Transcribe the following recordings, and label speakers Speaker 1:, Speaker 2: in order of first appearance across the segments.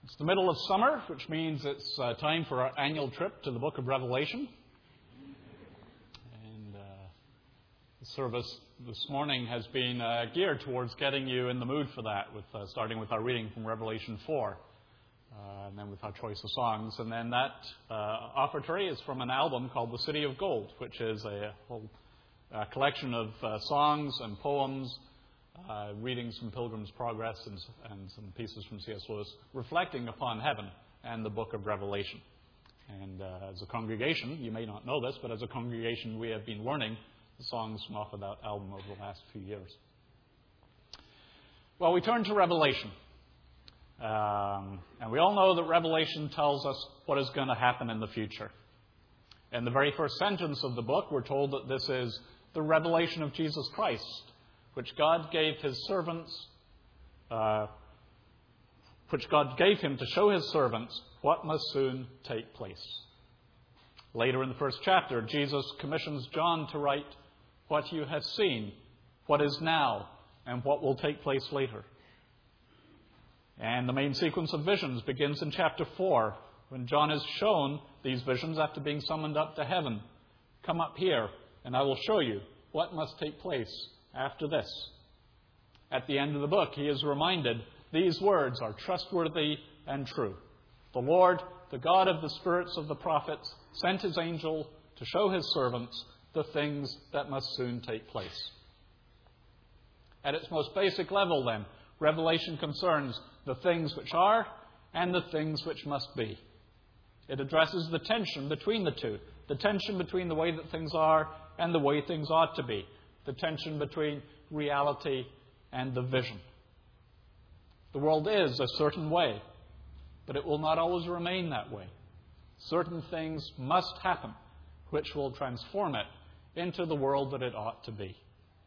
Speaker 1: It's the middle of summer, which means it's time for our annual trip to the book of Revelation. And the service this morning has been geared towards getting you in the mood for that, with starting with our reading from Revelation 4, and then with our choice of songs. And then that offertory is from an album called The City of Gold, which is a whole collection of songs and poems, readings from Pilgrim's Progress and some pieces from C.S. Lewis, reflecting upon heaven and the book of Revelation. And as a congregation, you may not know this, but as a congregation we have been learning the songs from off of that album over the last few years. Well, we turn to Revelation. And we all know that Revelation tells us what is going to happen in the future. In the very first sentence of the book, we're told that this is the revelation of Jesus Christ, which God gave his servants, which God gave him to show his servants what must soon take place. Later in the first chapter, Jesus commissions John to write what you have seen, what is now, and what will take place later. And the main sequence of visions begins in chapter 4, when John is shown these visions after being summoned up to heaven. Come up here, and I will show you what must take place after this. At the end of the book, he is reminded these words are trustworthy and true. The Lord, the God of the spirits of the prophets, sent his angel to show his servants the things that must soon take place. At its most basic level, then, Revelation concerns the things which are and the things which must be. It addresses the tension between the two, the tension between the way that things are and the way things ought to be, the tension between reality and the vision. The world is a certain way, but it will not always remain that way. Certain things must happen which will transform it into the world that it ought to be.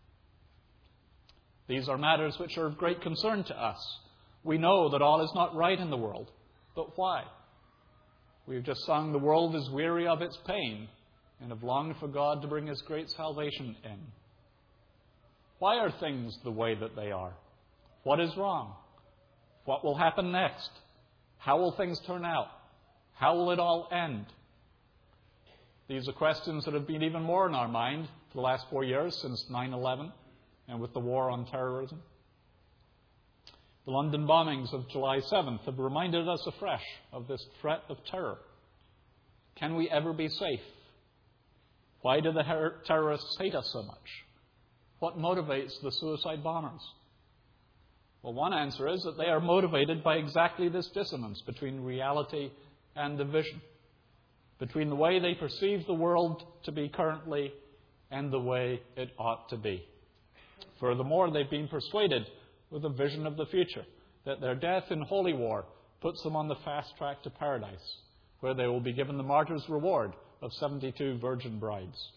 Speaker 1: These are matters which are of great concern to us. We know that all is not right in the world, but why? We've just sung, the world is weary of its pain and have longed for God to bring his great salvation in. Why are things the way that they are? What is wrong? What will happen next? How will things turn out? How will it all end? These are questions that have been even more in our mind for the last 4 years, since 9/11 and with the war on terrorism. The London bombings of July 7th have reminded us afresh of this threat of terror. Can we ever be safe? Why do the terrorists hate us so much? What motivates the suicide bombers? Well, one answer is that they are motivated by exactly this dissonance between reality and the vision, between the way they perceive the world to be currently and the way it ought to be. Furthermore, they've been persuaded with a vision of the future that their death in holy war puts them on the fast track to paradise, where they will be given the martyr's reward of 72 virgin brides.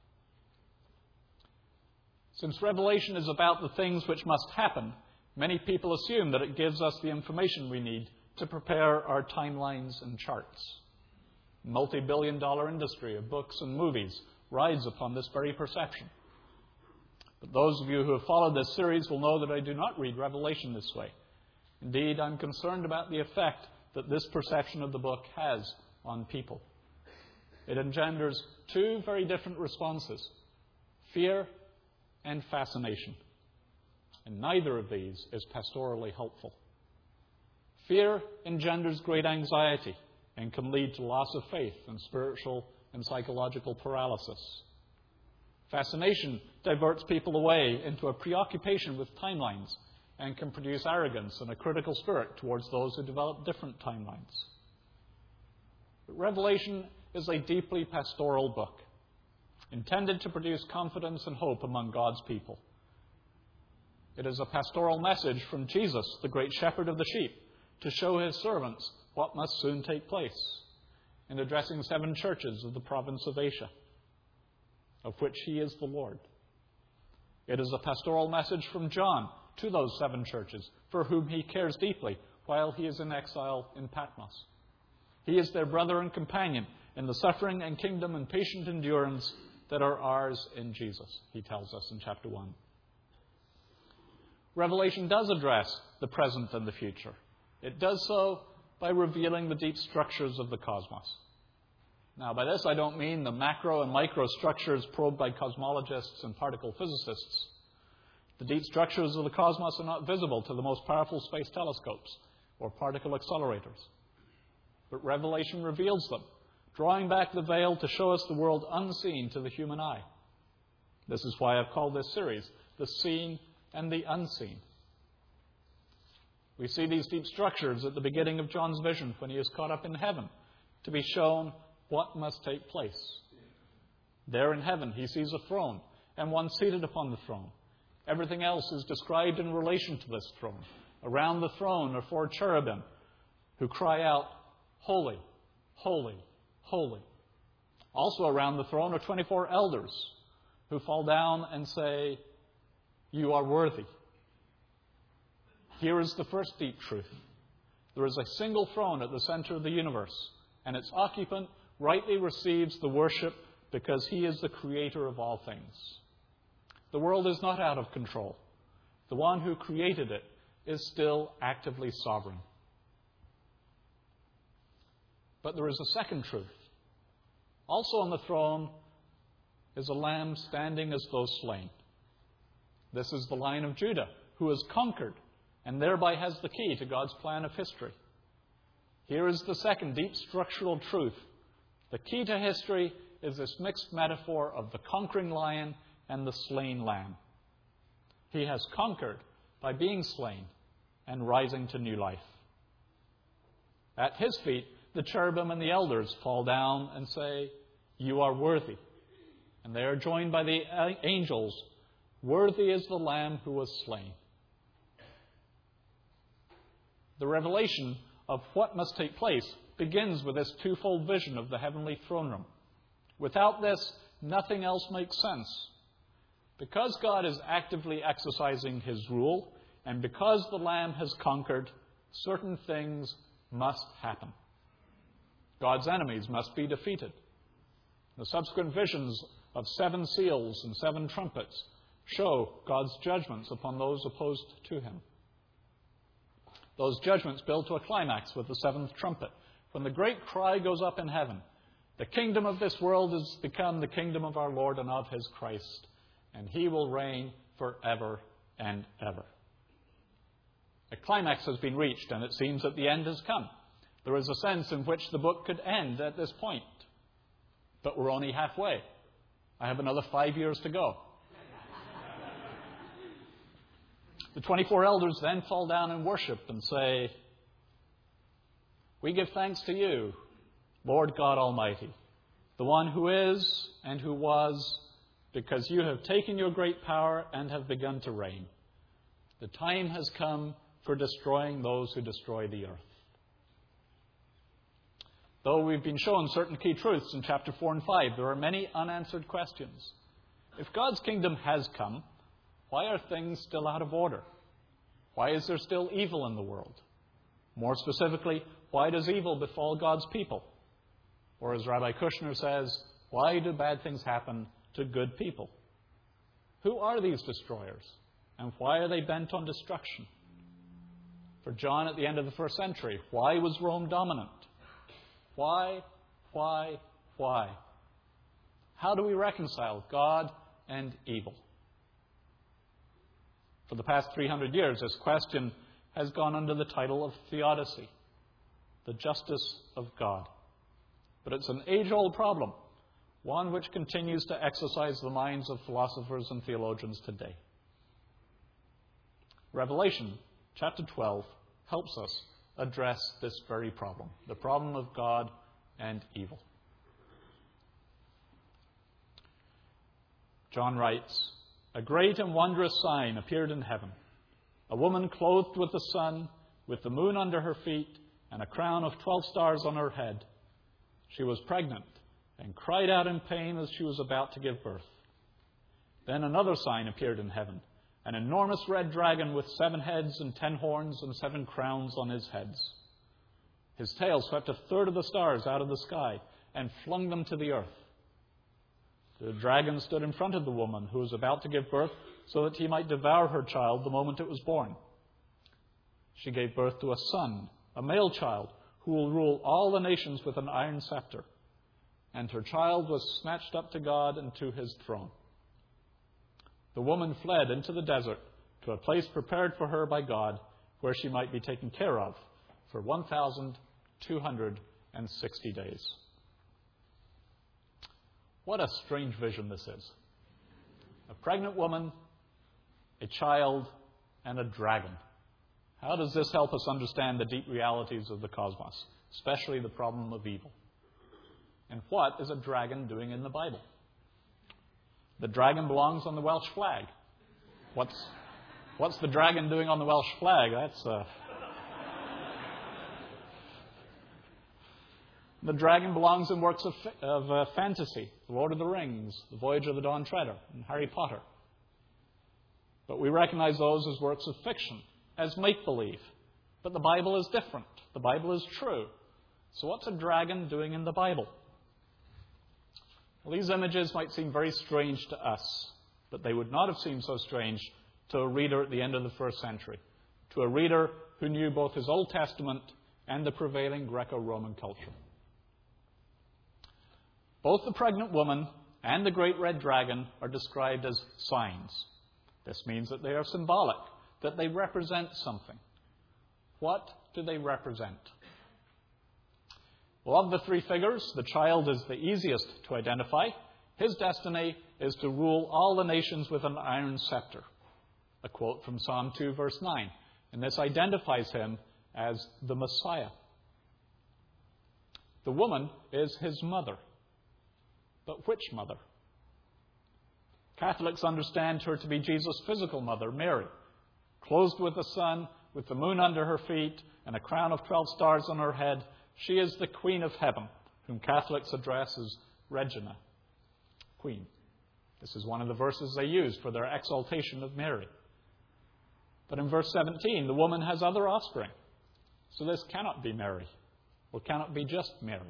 Speaker 1: Since Revelation is about the things which must happen, many people assume that it gives us the information we need to prepare our timelines and charts. The multi-billion-dollar industry of books and movies rides upon this very perception. But those of you who have followed this series will know that I do not read Revelation this way. Indeed, I'm concerned about the effect that this perception of the book has on people. It engenders two very different responses: fear and fascination. And neither of these is pastorally helpful. Fear engenders great anxiety and can lead to loss of faith and spiritual and psychological paralysis. Fascination diverts people away into a preoccupation with timelines and can produce arrogance and a critical spirit towards those who develop different timelines. But Revelation is a deeply pastoral book, intended to produce confidence and hope among God's people. It is a pastoral message from Jesus, the great shepherd of the sheep, to show his servants what must soon take place, in addressing 7 churches of the province of Asia, of which he is the Lord. It is a pastoral message from John to those 7 churches, for whom he cares deeply while he is in exile in Patmos. He is their brother and companion in the suffering and kingdom and patient endurance that are ours in Jesus, he tells us in chapter 1. Revelation does address the present and the future. It does so by revealing the deep structures of the cosmos. Now, by this I don't mean the macro and micro structures probed by cosmologists and particle physicists. The deep structures of the cosmos are not visible to the most powerful space telescopes or particle accelerators. But Revelation reveals them, drawing back the veil to show us the world unseen to the human eye. This is why I've called this series, The Seen and the Unseen. We see these deep structures at the beginning of John's vision when he is caught up in heaven to be shown what must take place. There in heaven he sees a throne and one seated upon the throne. Everything else is described in relation to this throne. Around the throne are 4 cherubim who cry out, "Holy, holy, holy." Also around the throne are 24 elders who fall down and say, "You are worthy." Here is the first deep truth. There is a single throne at the center of the universe, and its occupant rightly receives the worship because he is the creator of all things. The world is not out of control. The one who created it is still actively sovereign. But there is a second truth. Also on the throne is a lamb standing as though slain. This is the Lion of Judah, who has conquered and thereby has the key to God's plan of history. Here is the second deep structural truth. The key to history is this mixed metaphor of the conquering lion and the slain lamb. He has conquered by being slain and rising to new life. At his feet, the cherubim and the elders fall down and say, "You are worthy." And they are joined by the angels, "Worthy is the Lamb who was slain." The revelation of what must take place begins with this twofold vision of the heavenly throne room. Without this, nothing else makes sense. Because God is actively exercising his rule, and because the Lamb has conquered, certain things must happen. God's enemies must be defeated. The subsequent visions of 7 seals and 7 trumpets show God's judgments upon those opposed to him. Those judgments build to a climax with the 7th trumpet, when the great cry goes up in heaven, "The kingdom of this world has become the kingdom of our Lord and of his Christ, and he will reign forever and ever." A climax has been reached, and it seems that the end has come. There is a sense in which the book could end at this point. But we're only halfway. I have another 5 years to go. The 24 elders then fall down and worship and say, "We give thanks to you, Lord God Almighty, the one who is and who was, because you have taken your great power and have begun to reign. The time has come for destroying those who destroy the earth." Though we've been shown certain key truths in chapter 4 and 5, there are many unanswered questions. If God's kingdom has come, why are things still out of order? Why is there still evil in the world? More specifically, why does evil befall God's people? Or as Rabbi Kushner says, why do bad things happen to good people? Who are these destroyers? And why are they bent on destruction? For John at the end of the first century, why was Rome dominant? Why? How do we reconcile God and evil? For the past 300 years, this question has gone under the title of theodicy, the justice of God. But it's an age-old problem, one which continues to exercise the minds of philosophers and theologians today. Revelation chapter 12 helps us address this very problem, the problem of God and evil. John writes, "A great and wondrous sign appeared in heaven, a woman clothed with the sun, with the moon under her feet, and a crown of 12 stars on her head. She was pregnant and cried out in pain as she was about to give birth. Then another sign appeared in heaven, an enormous red dragon with 7 heads and 10 horns and 7 crowns on his heads. His tail swept a third of the stars out of the sky and flung them to the earth. The dragon stood in front of the woman who was about to give birth so that he might devour her child the moment it was born. She gave birth to a son, a male child, who will rule all the nations with an iron scepter. And her child was snatched up to God and to his throne. The woman fled into the desert to a place prepared for her by God, where she might be taken care of for 1,260 days. What a strange vision this is. A pregnant woman, a child, and a dragon. How does this help us understand the deep realities of the cosmos, especially the problem of evil? And what is a dragon doing in the Bible? The dragon belongs on the Welsh flag. What's the dragon doing on the Welsh flag? The dragon belongs in works of fantasy, The Lord of the Rings, The Voyage of the Dawn Treader, and Harry Potter. But we recognize those as works of fiction, as make-believe. But the Bible is different. The Bible is true. So what's a dragon doing in the Bible? Well, these images might seem very strange to us, but they would not have seemed so strange to a reader at the end of the first century, to a reader who knew both his Old Testament and the prevailing Greco-Roman culture. Both the pregnant woman and the great red dragon are described as signs. This means that they are symbolic, that they represent something. What do they represent? Well, of the three figures, the child is the easiest to identify. His destiny is to rule all the nations with an iron scepter. A quote from Psalm 2, verse 9. And this identifies him as the Messiah. The woman is his mother. But which mother? Catholics understand her to be Jesus' physical mother, Mary, clothed with the sun, with the moon under her feet, and a crown of 12 stars on her head. She is the Queen of Heaven, whom Catholics address as Regina, Queen. This is one of the verses they use for their exaltation of Mary. But in verse 17, the woman has other offspring. So this cannot be Mary, or cannot be just Mary.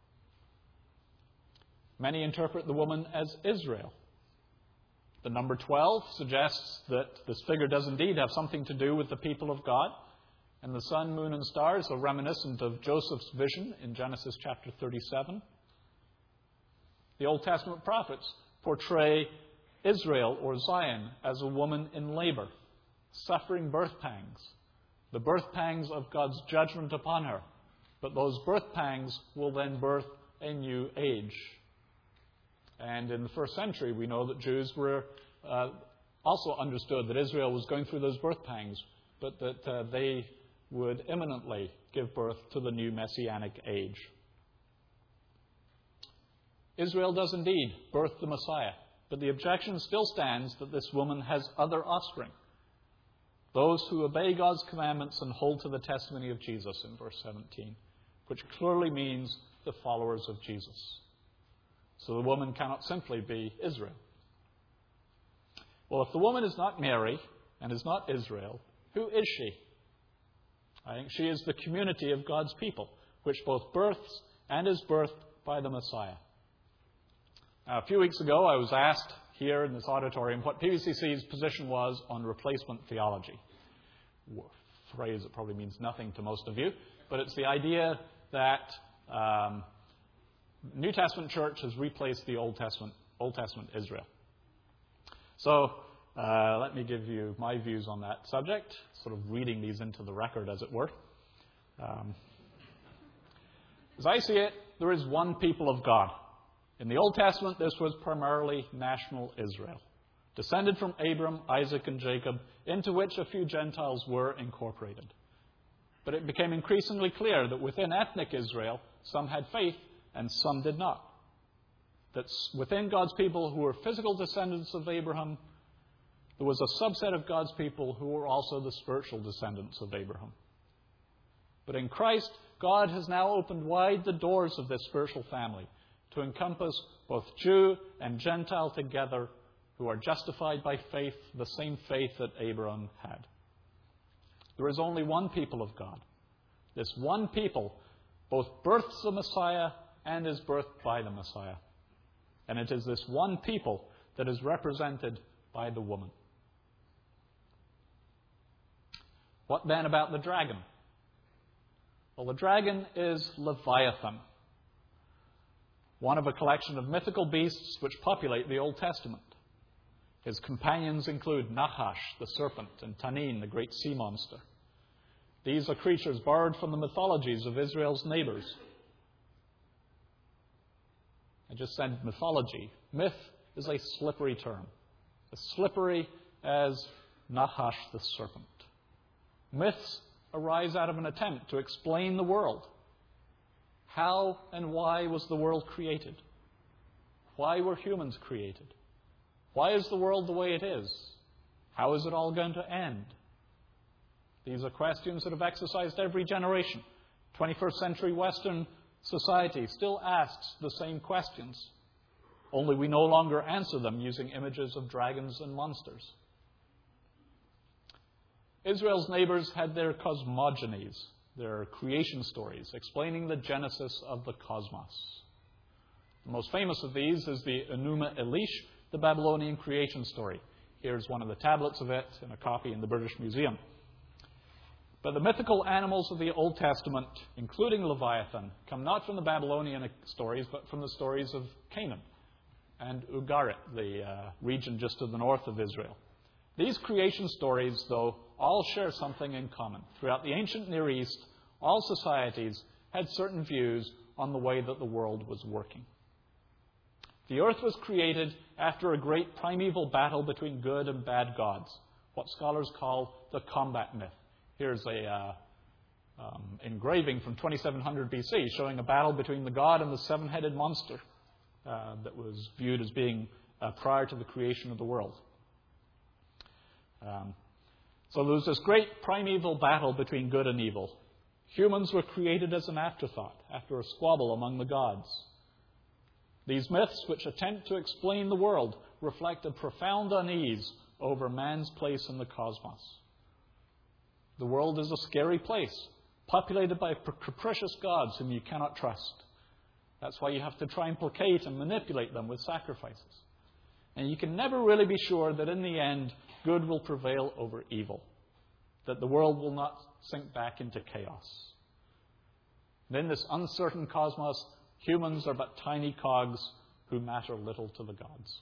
Speaker 1: Many interpret the woman as Israel. The number 12 suggests that this figure does indeed have something to do with the people of God. And the sun, moon, and stars are reminiscent of Joseph's vision in Genesis chapter 37. The Old Testament prophets portray Israel or Zion as a woman in labor, suffering birth pangs, the birth pangs of God's judgment upon her. But those birth pangs will then birth a new age. And in the first century, we know that Jews were also understood that Israel was going through those birth pangs, but that they would imminently give birth to the new Messianic age. Israel does indeed birth the Messiah, but the objection still stands that this woman has other offspring, those who obey God's commandments and hold to the testimony of Jesus in verse 17, which clearly means the followers of Jesus. So the woman cannot simply be Israel. Well, if the woman is not Mary and is not Israel, who is she? I think she is the community of God's people, which both births and is birthed by the Messiah. Now, a few weeks ago, I was asked here in this auditorium what PVCC's position was on replacement theology. A phrase that probably means nothing to most of you, but it's the idea that New Testament church has replaced the Old Testament Israel. So let me give you my views on that subject, sort of reading these into the record, as it were. As I see it, there is one people of God. In the Old Testament, this was primarily national Israel, descended from Abram, Isaac, and Jacob, into which a few Gentiles were incorporated. But it became increasingly clear that within ethnic Israel, some had faith and some did not. That within God's people who were physical descendants of Abraham, there was a subset of God's people who were also the spiritual descendants of Abraham. But in Christ, God has now opened wide the doors of this spiritual family to encompass both Jew and Gentile together, who are justified by faith, the same faith that Abraham had. There is only one people of God. This one people both births the Messiah and is birthed by the Messiah. And it is this one people that is represented by the woman. What then about the dragon? Well, the dragon is Leviathan, one of a collection of mythical beasts which populate the Old Testament. His companions include Nahash, the serpent, and Tanin, the great sea monster. These are creatures borrowed from the mythologies of Israel's neighbors. I just said mythology. Myth is a slippery term, as slippery as Nahash the serpent. Myths arise out of an attempt to explain the world. How and why was the world created? Why were humans created? Why is the world the way it is? How is it all going to end? These are questions that have exercised every generation. 21st century Western society still asks the same questions, only we no longer answer them using images of dragons and monsters. Israel's neighbors had their cosmogonies, their creation stories, explaining the genesis of the cosmos. The most famous of these is the Enuma Elish, the Babylonian creation story. Here's one of the tablets of it in a copy in the British Museum. But the mythical animals of the Old Testament, including Leviathan, come not from the Babylonian stories, but from the stories of Canaan and Ugarit, the region just to the north of Israel. These creation stories, though, all share something in common. Throughout the ancient Near East, all societies had certain views on the way that the world was working. The earth was created after a great primeval battle between good and bad gods, what scholars call the combat myth. Here's a engraving from 2700 BC showing a battle between the god and the seven-headed monster that was viewed as being prior to the creation of the world. So there was this great primeval battle between good and evil. Humans were created as an afterthought, after a squabble among the gods. These myths, which attempt to explain the world, reflect a profound unease over man's place in the cosmos. The world is a scary place, populated by capricious gods whom you cannot trust. That's why you have to try and placate and manipulate them with sacrifices. And you can never really be sure that in the end, good will prevail over evil, that the world will not sink back into chaos. And in this uncertain cosmos, humans are but tiny cogs who matter little to the gods.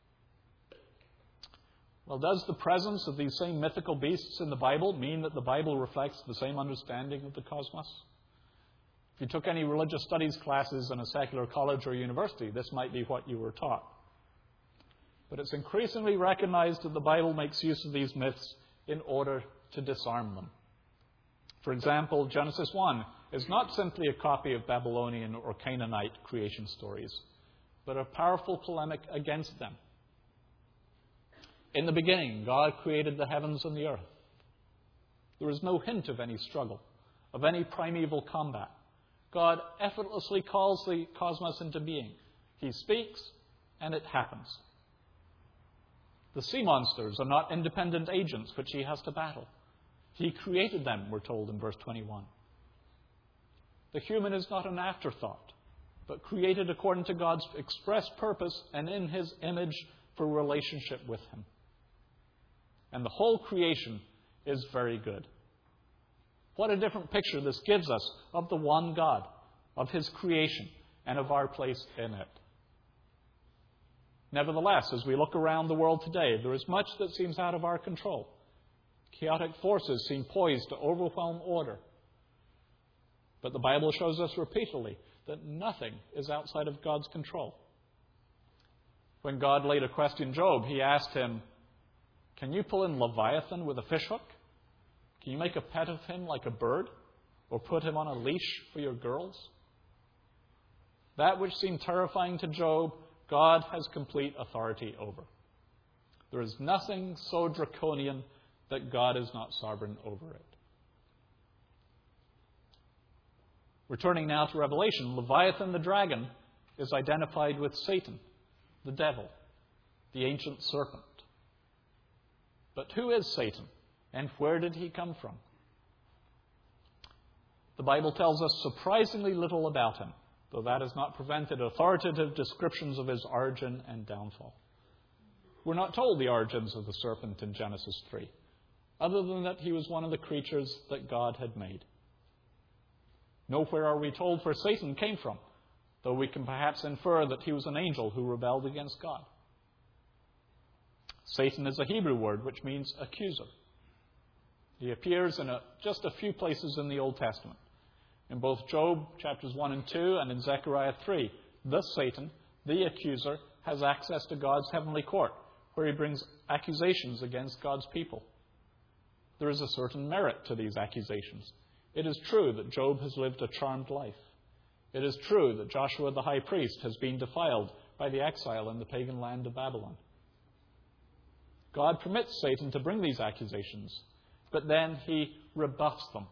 Speaker 1: Well, does the presence of these same mythical beasts in the Bible mean that the Bible reflects the same understanding of the cosmos? If you took any religious studies classes in a secular college or university, this might be what you were taught. But it's increasingly recognized that the Bible makes use of these myths in order to disarm them. For example, Genesis 1 is not simply a copy of Babylonian or Canaanite creation stories, but a powerful polemic against them. In the beginning, God created the heavens and the earth. There is no hint of any struggle, of any primeval combat. God effortlessly calls the cosmos into being. He speaks, and it happens. The sea monsters are not independent agents which he has to battle. He created them, we're told in verse 21. The human is not an afterthought, but created according to God's express purpose and in his image for relationship with him. And the whole creation is very good. What a different picture this gives us of the one God, of his creation, and of our place in it. Nevertheless, as we look around the world today, there is much that seems out of our control. Chaotic forces seem poised to overwhelm order. But the Bible shows us repeatedly that nothing is outside of God's control. When God later questioned Job, he asked him, "Can you pull in Leviathan with a fishhook? Can you make a pet of him like a bird? Or put him on a leash for your girls?" That which seemed terrifying to Job, God has complete authority over. There is nothing so draconian that God is not sovereign over it. Returning now to Revelation, Leviathan the dragon is identified with Satan, the devil, the ancient serpent. But who is Satan, and where did he come from? The Bible tells us surprisingly little about him, though that has not prevented authoritative descriptions of his origin and downfall. We're not told the origins of the serpent in Genesis 3, other than that he was one of the creatures that God had made. Nowhere are we told where Satan came from, though we can perhaps infer that he was an angel who rebelled against God. Satan is a Hebrew word which means accuser. He appears in just a few places in the Old Testament. In both Job chapters 1 and 2 and in Zechariah 3, thus Satan, the accuser, has access to God's heavenly court, where he brings accusations against God's people. There is a certain merit to these accusations. It is true that Job has lived a charmed life. It is true that Joshua the high priest has been defiled by the exile in the pagan land of Babylon. God permits Satan to bring these accusations, but then he rebuffs them.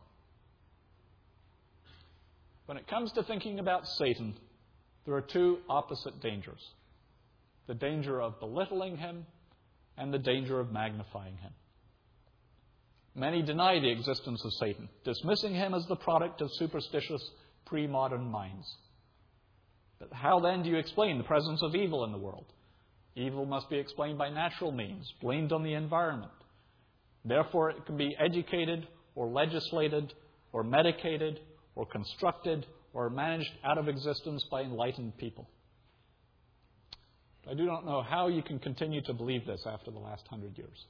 Speaker 1: When it comes to thinking about Satan, there are two opposite dangers: the danger of belittling him and the danger of magnifying him. Many deny the existence of Satan, dismissing him as the product of superstitious pre-modern minds. But how then do you explain the presence of evil in the world? Evil must be explained by natural means, blamed on the environment. Therefore, it can be educated or legislated or medicated or constructed or managed out of existence by enlightened people. I do not know how you can continue to believe this after the last 100 years.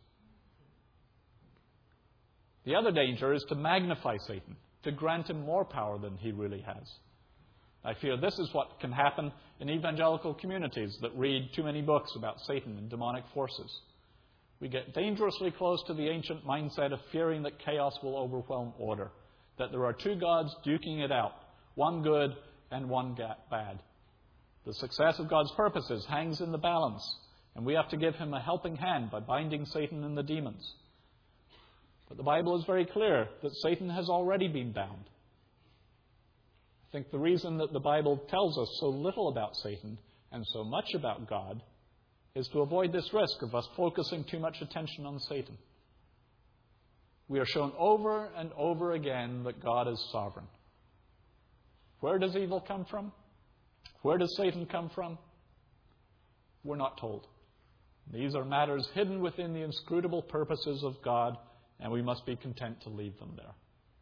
Speaker 1: The other danger is to magnify Satan, to grant him more power than he really has. I fear this is what can happen in evangelical communities that read too many books about Satan and demonic forces. We get dangerously close to the ancient mindset of fearing that chaos will overwhelm order, that there are two gods duking it out, one good and one bad. The success of God's purposes hangs in the balance, and we have to give him a helping hand by binding Satan and the demons. But the Bible is very clear that Satan has already been bound. I think the reason that the Bible tells us so little about Satan and so much about God is to avoid this risk of us focusing too much attention on Satan. We are shown over and over again that God is sovereign. Where does evil come from? Where does Satan come from? We're not told. These are matters hidden within the inscrutable purposes of God, and we must be content to leave them there.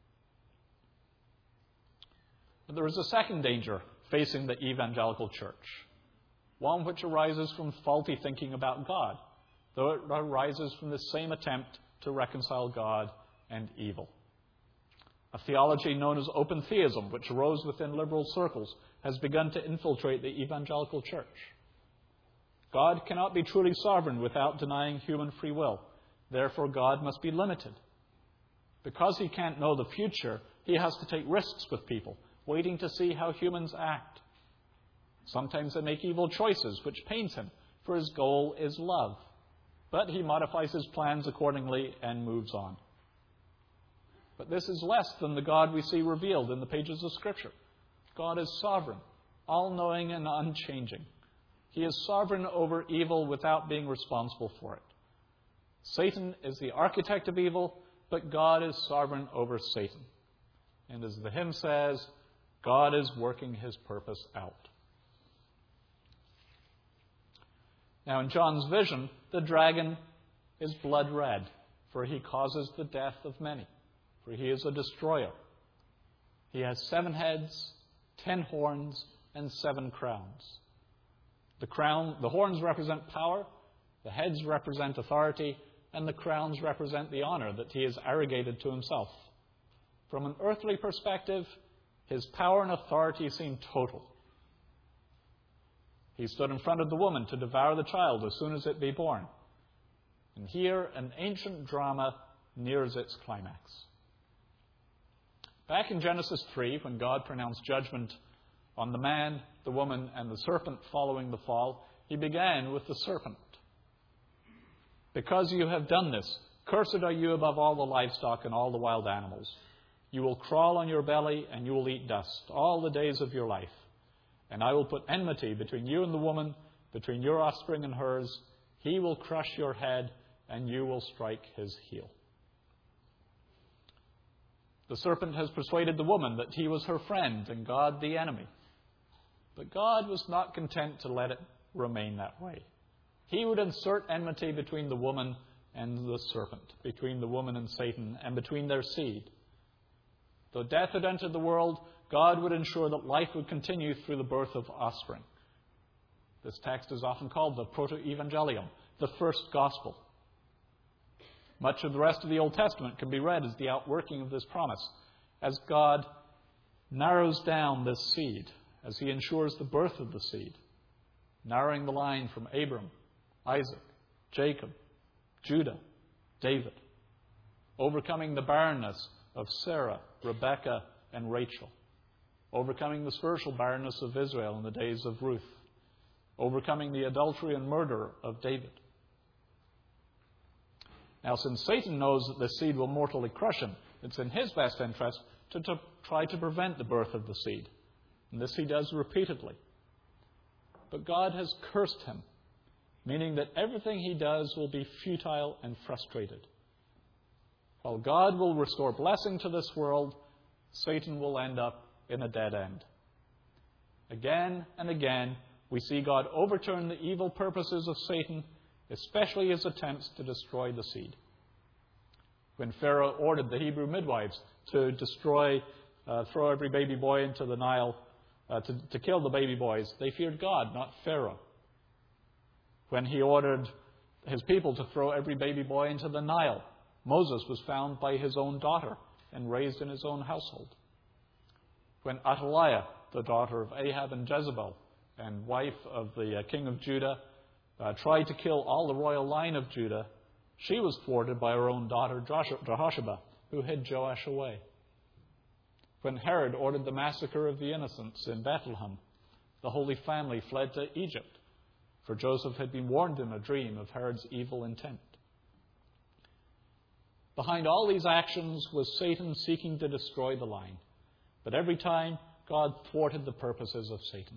Speaker 1: But there is a second danger facing the evangelical church, one which arises from faulty thinking about God, though it arises from the same attempt to reconcile God and evil. A theology known as open theism, which arose within liberal circles, has begun to infiltrate the evangelical church. God cannot be truly sovereign without denying human free will. Therefore, God must be limited. Because he can't know the future, he has to take risks with people, waiting to see how humans act. Sometimes they make evil choices, which pains him, for his goal is love. But he modifies his plans accordingly and moves on. But this is less than the God we see revealed in the pages of Scripture. God is sovereign, all-knowing and unchanging. He is sovereign over evil without being responsible for it. Satan is the architect of evil, but God is sovereign over Satan. And as the hymn says, God is working his purpose out. Now, in John's vision, the dragon is blood red, for he causes the death of many, for he is a destroyer. He has 7 heads, 10 horns, and 7 crowns. The horns represent power, the heads represent authority, and the crowns represent the honor that he has arrogated to himself. From an earthly perspective, his power and authority seem total. He stood in front of the woman to devour the child as soon as it be born. And here, an ancient drama nears its climax. Back in Genesis 3, when God pronounced judgment on the man, the woman, and the serpent following the fall, he began with the serpent. Because you have done this, cursed are you above all the livestock and all the wild animals. You will crawl on your belly, and you will eat dust all the days of your life. And I will put enmity between you and the woman, between your offspring and hers. He will crush your head, and you will strike his heel. The serpent has persuaded the woman that he was her friend and God the enemy. But God was not content to let it remain that way. He would insert enmity between the woman and the serpent, between the woman and Satan, and between their seed. Though death had entered the world, God would ensure that life would continue through the birth of offspring. This text is often called the Proto-Evangelium, the first gospel. Much of the rest of the Old Testament can be read as the outworking of this promise, as God narrows down this seed, as he ensures the birth of the seed, narrowing the line from Abram, Isaac, Jacob, Judah, David, overcoming the barrenness of Sarah, Rebekah, and Rachel, overcoming the spiritual barrenness of Israel in the days of Ruth, overcoming the adultery and murder of David. Now, since Satan knows that this seed will mortally crush him, it's in his best interest to try to prevent the birth of the seed. And this he does repeatedly. But God has cursed him, meaning that everything he does will be futile and frustrated. While God will restore blessing to this world, Satan will end up in a dead end. Again and again, we see God overturn the evil purposes of Satan, especially his attempts to destroy the seed. When Pharaoh ordered the Hebrew midwives to throw every baby boy into the Nile, to kill the baby boys, they feared God, not Pharaoh. When he ordered his people to throw every baby boy into the Nile, Moses was found by his own daughter and raised in his own household. When Athaliah, the daughter of Ahab and Jezebel, and wife of the king of Judah, tried to kill all the royal line of Judah, she was thwarted by her own daughter Jehosheba, who hid Joash away. When Herod ordered the massacre of the innocents in Bethlehem, the Holy Family fled to Egypt, for Joseph had been warned in a dream of Herod's evil intent. Behind all these actions was Satan seeking to destroy the line, but every time God thwarted the purposes of Satan.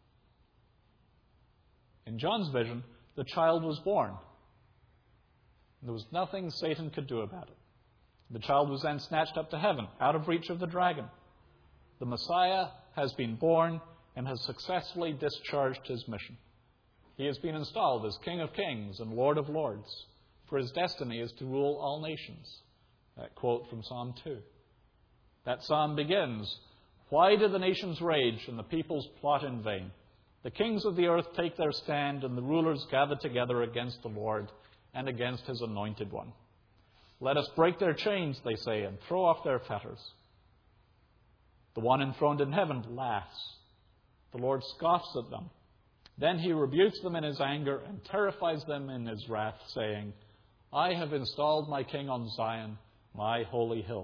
Speaker 1: In John's vision, the child was born. There was nothing Satan could do about it. The child was then snatched up to heaven, out of reach of the dragon. The Messiah has been born and has successfully discharged his mission. He has been installed as King of Kings and Lord of Lords, for his destiny is to rule all nations. That quote from Psalm 2. That psalm begins, "Why do the nations rage and the peoples plot in vain? The kings of the earth take their stand, and the rulers gather together against the Lord and against his anointed one. Let us break their chains," they say, "and throw off their fetters." The one enthroned in heaven laughs. The Lord scoffs at them. Then he rebukes them in his anger and terrifies them in his wrath, saying, "I have installed my king on Zion, my holy hill."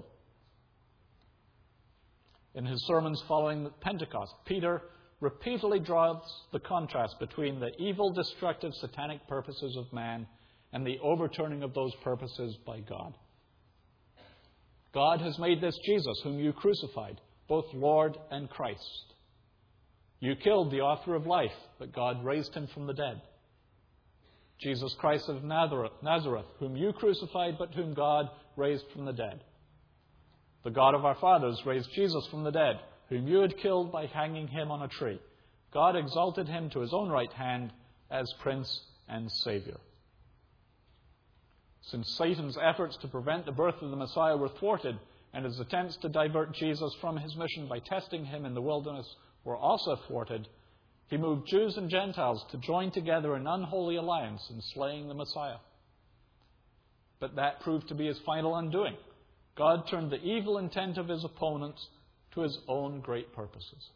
Speaker 1: In his sermons following Pentecost, Peter repeatedly draws the contrast between the evil, destructive, satanic purposes of man and the overturning of those purposes by God. God has made this Jesus, whom you crucified, both Lord and Christ. You killed the author of life, but God raised him from the dead. Jesus Christ of Nazareth, whom you crucified, but whom God raised from the dead. The God of our fathers raised Jesus from the dead, whom you had killed by hanging him on a tree. God exalted him to his own right hand as Prince and Savior. Since Satan's efforts to prevent the birth of the Messiah were thwarted, and his attempts to divert Jesus from his mission by testing him in the wilderness were also thwarted, he moved Jews and Gentiles to join together in unholy alliance in slaying the Messiah. But that proved to be his final undoing. God turned the evil intent of his opponents to his own great purposes.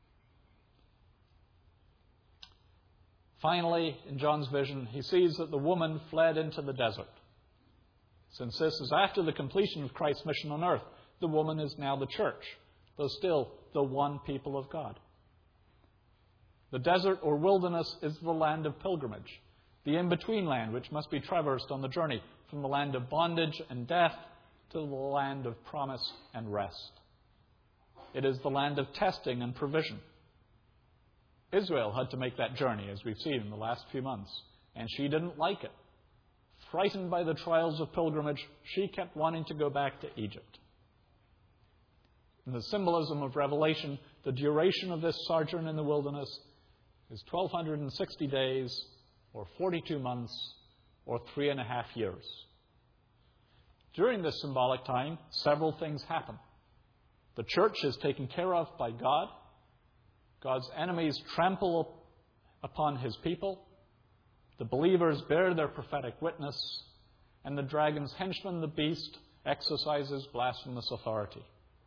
Speaker 1: Finally, in John's vision, he sees that the woman fled into the desert. Since this is after the completion of Christ's mission on earth, the woman is now the church, though still the one people of God. The desert or wilderness is the land of pilgrimage, the in-between land which must be traversed on the journey from the land of bondage and death to the land of promise and rest. It is the land of testing and provision. Israel had to make that journey, as we've seen in the last few months, and she didn't like it. Frightened by the trials of pilgrimage, she kept wanting to go back to Egypt. In the symbolism of Revelation, the duration of this sojourn in the wilderness is 1,260 days, or 42 months, or 3.5 years. During this symbolic time, several things happen. The church is taken care of by God. God's enemies trample upon his people. The believers bear their prophetic witness. And the dragon's henchman, the beast, exercises blasphemous authority.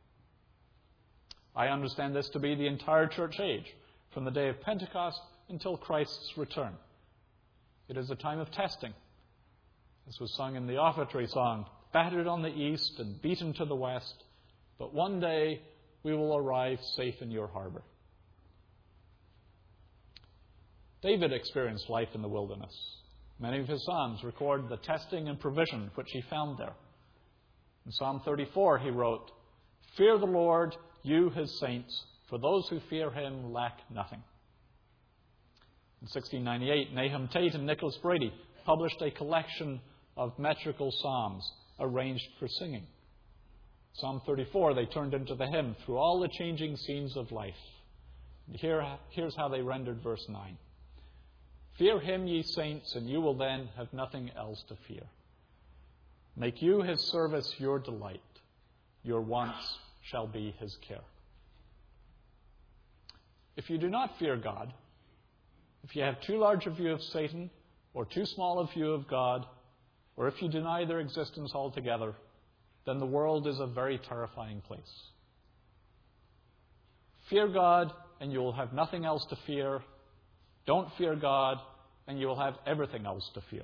Speaker 1: I understand this to be the entire church age, from the day of Pentecost until Christ's return. It is a time of testing. This was sung in the offertory song, battered on the east and beaten to the west, but one day we will arrive safe in your harbor. David experienced life in the wilderness. Many of his psalms record the testing and provision which he found there. In Psalm 34 he wrote, "Fear the Lord, you his saints, for those who fear him lack nothing." In 1698, Nahum Tate and Nicholas Brady published a collection of metrical psalms arranged for singing. Psalm 34 they turned into the hymn through all the changing scenes of life. And here's how they rendered verse 9. "Fear him, ye saints, and you will then have nothing else to fear. Make you his service your delight. Your wants shall be his care." If you do not fear God, if you have too large a view of Satan or too small a view of God, or if you deny their existence altogether, then the world is a very terrifying place. Fear God, and you will have nothing else to fear. Don't fear God, and you will have everything else to fear.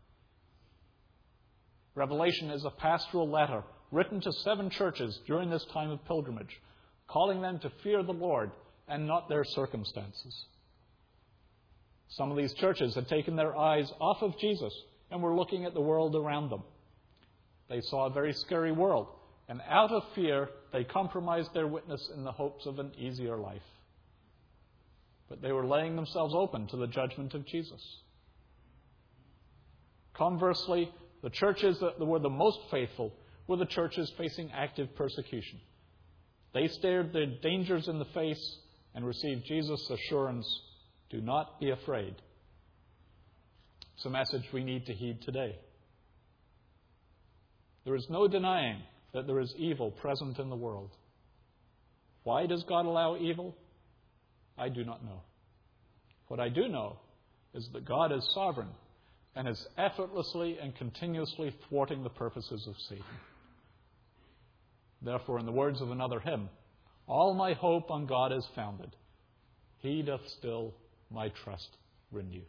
Speaker 1: Revelation is a pastoral letter written to 7 churches during this time of pilgrimage, calling them to fear the Lord and not their circumstances. Some of these churches had taken their eyes off of Jesus and were looking at the world around them. They saw a very scary world, and out of fear, they compromised their witness in the hopes of an easier life. But they were laying themselves open to the judgment of Jesus. Conversely, the churches that were the most faithful were the churches facing active persecution. They stared their dangers in the face and received Jesus' assurance, "Do not be afraid." It's a message we need to heed today. There is no denying that there is evil present in the world. Why does God allow evil? I do not know. What I do know is that God is sovereign and is effortlessly and continuously thwarting the purposes of Satan. Therefore, in the words of another hymn, "All my hope on God is founded. He doth still my trust renew."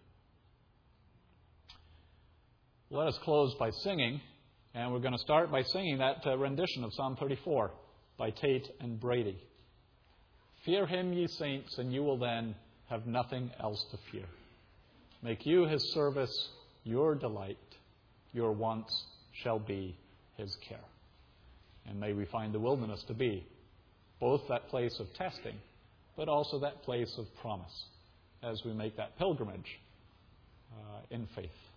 Speaker 1: Let us close by singing, and we're going to start by singing that rendition of Psalm 34 by Tate and Brady. "Fear him, ye saints, and you will then have nothing else to fear. Make you his service your delight. Your wants shall be his care." And may we find the wilderness to be both that place of testing, but also that place of promise as we make that pilgrimage in faith.